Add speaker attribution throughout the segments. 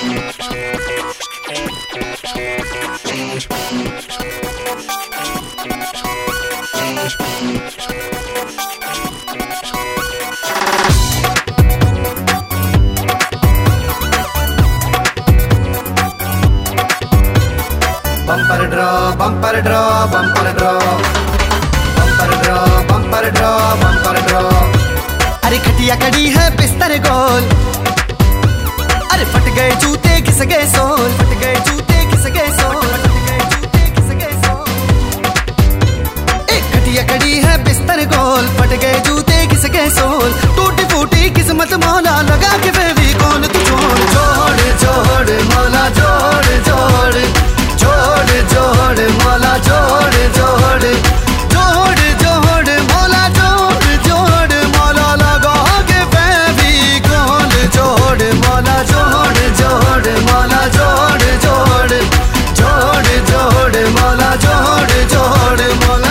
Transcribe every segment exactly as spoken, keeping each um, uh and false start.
Speaker 1: Bumper draw bumper draw bumper draw bumper draw bumper draw bumper draw.
Speaker 2: अरे खटिया कड़ी है बिस्तर गोल, अरे फट गए जूते घिस गए सोल, फट गए जूते घिस गए सोल, फट गए जूते घिस गए सोल। एक खटिया कड़ी है बिस्तर गोल, फट गए जूते घिस गए सोल। टूटी फूटी किस्मत मौला लगा के फेविकोल तू छोड़ छोड़ छोड़ मौला जोड़ जोड़ जोड़ जोड़ मौला जोड़ जोड़ जोड़ जोड़ मौला जोड़ जोड़ मौला लगा के फेविकोल जोड़ मौला जोड़ जोड़ मौला जोड़ जोड़ जोड़ जोड़ मौला जोड़ जोड़ मौला।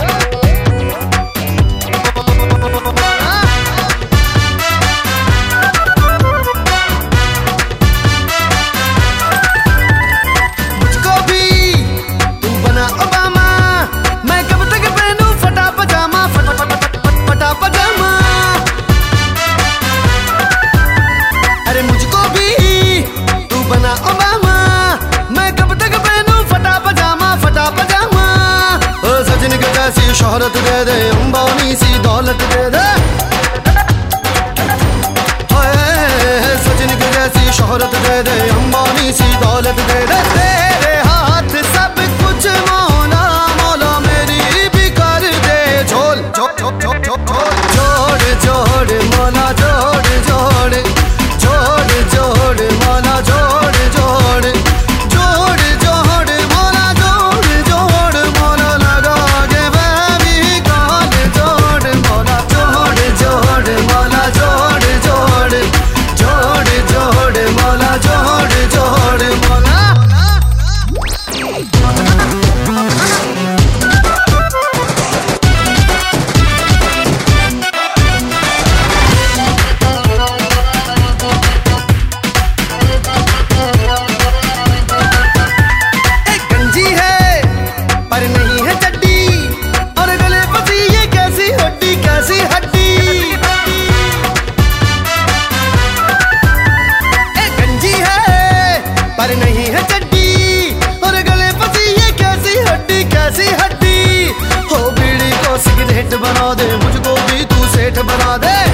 Speaker 2: शोहरत दे दे अंबानी सी दौलत दे दे, सचिन की जैसी शोहरत दे दे अंबानी सी दौलत दे दे। तेरे हाथ सब कुछ मौला मौला मेरी भी कर दे झोल जोड़ जोड़ मौला जोड़ जोड़ जोड़ जोड़ मौला जोड़ जोड़ जोड़ जोड़ मौला जोड़ जोड़ मौला लगा के जोड़ मौला जोड़ जोड़ मौला जोड़ जोड़ जोड़ जोड़ मौला जोड़ जोड़ मौला। एक गंजी है पर नहीं है चड्डी, और गले फंसी ये कैसी हड्डी कैसी हड्डी। एक गंजी है पर नहीं है चड्डी, और गले फंसी ये कैसी हड्डी कैसी हड्डी। हो बीड़ी को सिगरेट बना दे, मुझको भी तू सेठ बना दे।